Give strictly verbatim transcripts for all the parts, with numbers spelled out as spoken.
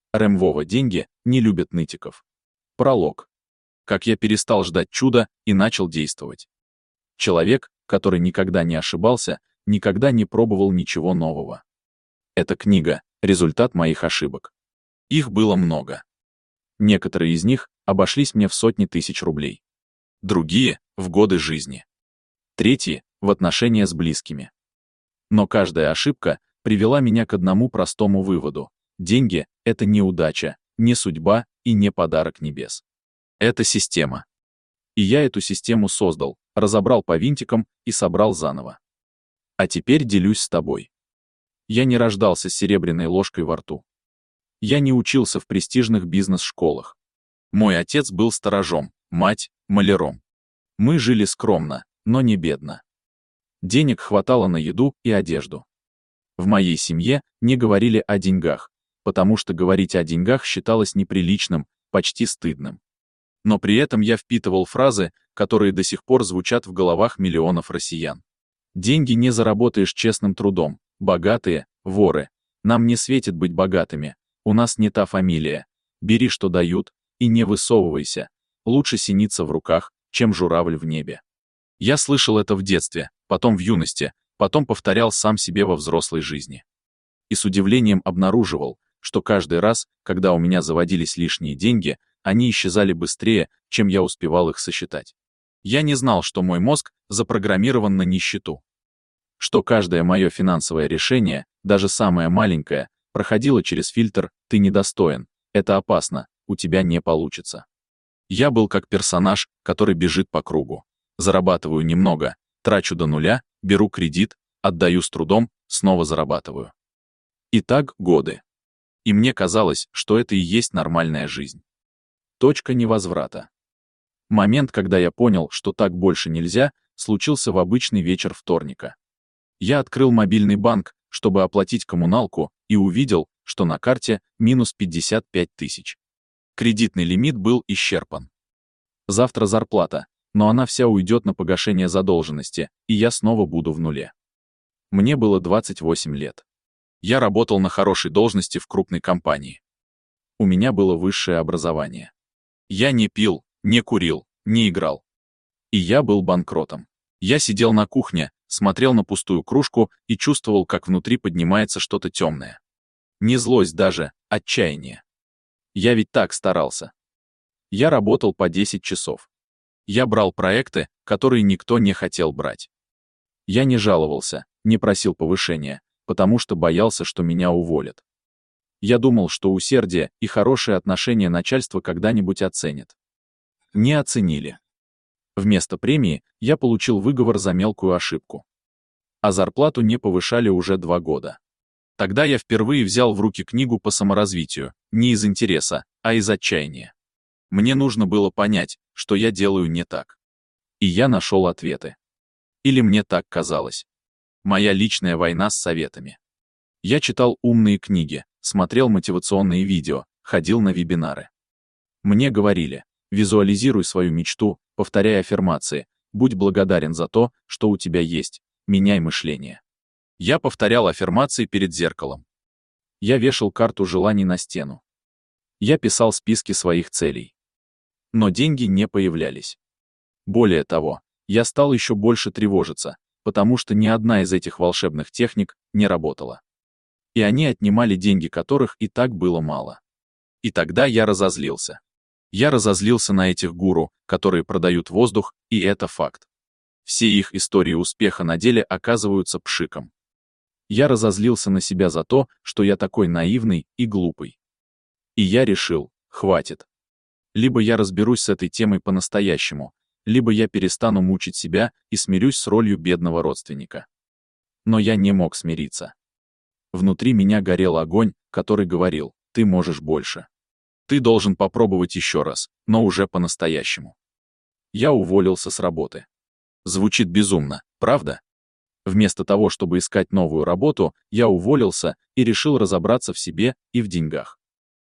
Рэм Вова: деньги не любят нытиков. Пролог. Как я перестал ждать чуда и начал действовать. Человек, который никогда не ошибался, никогда не пробовал ничего нового. Эта книга — результат моих ошибок. Их было много. Некоторые из них обошлись мне в сотни тысяч рублей. Другие — в годы жизни. Третьи — в отношения с близкими. Но каждая ошибка привела меня к одному простому выводу. Деньги — это не удача, не судьба и не подарок небес. Это система. И я эту систему создал, разобрал по винтикам и собрал заново. А теперь делюсь с тобой. Я не рождался с серебряной ложкой во рту. Я не учился в престижных бизнес-школах. Мой отец был сторожом, мать — маляром. Мы жили скромно, но не бедно. Денег хватало на еду и одежду. В моей семье не говорили о деньгах, потому что говорить о деньгах считалось неприличным, почти стыдным. Но при этом я впитывал фразы, которые до сих пор звучат в головах миллионов россиян. Деньги не заработаешь честным трудом, богатые — воры. Нам не светит быть богатыми, у нас не та фамилия. Бери, что дают, и не высовывайся. Лучше синица в руках, чем журавль в небе. Я слышал это в детстве, потом в юности, потом повторял сам себе во взрослой жизни. И с удивлением обнаруживал, что каждый раз, когда у меня заводились лишние деньги, они исчезали быстрее, чем я успевал их сосчитать. Я не знал, что мой мозг запрограммирован на нищету. Что каждое мое финансовое решение, даже самое маленькое, проходило через фильтр «ты недостоин», это опасно, у тебя не получится. Я был как персонаж, который бежит по кругу. Зарабатываю немного, трачу до нуля, беру кредит, отдаю с трудом, снова зарабатываю. И так годы. И мне казалось, что это и есть нормальная жизнь. Точка невозврата. Момент, когда я понял, что так больше нельзя, случился в обычный вечер вторника. Я открыл мобильный банк, чтобы оплатить коммуналку, и увидел, что на карте минус пятьдесят пять тысяч. Кредитный лимит был исчерпан. Завтра зарплата, но она вся уйдет на погашение задолженности, и я снова буду в нуле. Мне было двадцать восемь лет. Я работал на хорошей должности в крупной компании. У меня было высшее образование. Я не пил, не курил, не играл. И я был банкротом. Я сидел на кухне, смотрел на пустую кружку и чувствовал, как внутри поднимается что-то темное. Не злость даже, отчаяние. Я ведь так старался. Я работал по десять часов. Я брал проекты, которые никто не хотел брать. Я не жаловался, не просил повышения, потому что боялся, что меня уволят. Я думал, что усердие и хорошее отношение начальства когда-нибудь оценят. Не оценили. Вместо премии я получил выговор за мелкую ошибку. А зарплату не повышали уже два года. Тогда я впервые взял в руки книгу по саморазвитию, не из интереса, а из отчаяния. Мне нужно было понять, что я делаю не так. И я нашел ответы. Или мне так казалось. Моя личная война с советами. Я читал умные книги, смотрел мотивационные видео, ходил на вебинары. Мне говорили: визуализируй свою мечту, повторяй аффирмации, будь благодарен за то, что у тебя есть, меняй мышление. Я повторял аффирмации перед зеркалом. Я вешал карту желаний на стену. Я писал списки своих целей. Но деньги не появлялись. Более того, я стал еще больше тревожиться, потому что ни одна из этих волшебных техник не работала. И они отнимали деньги, которых и так было мало. И тогда я разозлился. Я разозлился на этих гуру, которые продают воздух, и это факт. Все их истории успеха на деле оказываются пшиком. Я разозлился на себя за то, что я такой наивный и глупый. И я решил: хватит. Либо я разберусь с этой темой по-настоящему, либо я перестану мучить себя и смирюсь с ролью бедного родственника. Но я не мог смириться. Внутри меня горел огонь, который говорил: ты можешь больше. Ты должен попробовать еще раз, но уже по-настоящему. Я уволился с работы. Звучит безумно, правда? Вместо того, чтобы искать новую работу, я уволился и решил разобраться в себе и в деньгах.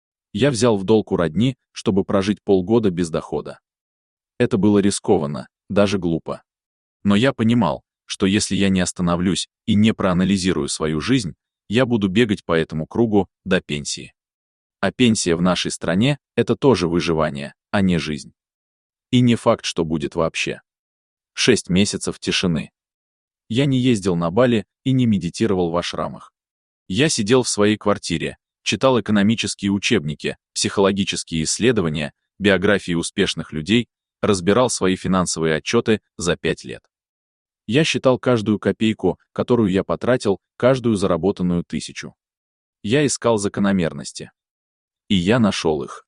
Я взял в долг у родни, чтобы прожить полгода без дохода. Это было рискованно, даже глупо. Но я понимал, что если я не остановлюсь и не проанализирую свою жизнь, я буду бегать по этому кругу до пенсии. А пенсия в нашей стране – это тоже выживание, а не жизнь. И не факт, что будет вообще. Шесть месяцев тишины. Я не ездил на Бали и не медитировал в ашрамах. Я сидел в своей квартире, читал экономические учебники, психологические исследования, биографии успешных людей, разбирал свои финансовые отчеты за пять лет. Я считал каждую копейку, которую я потратил, каждую заработанную тысячу. Я искал закономерности. И я нашел их.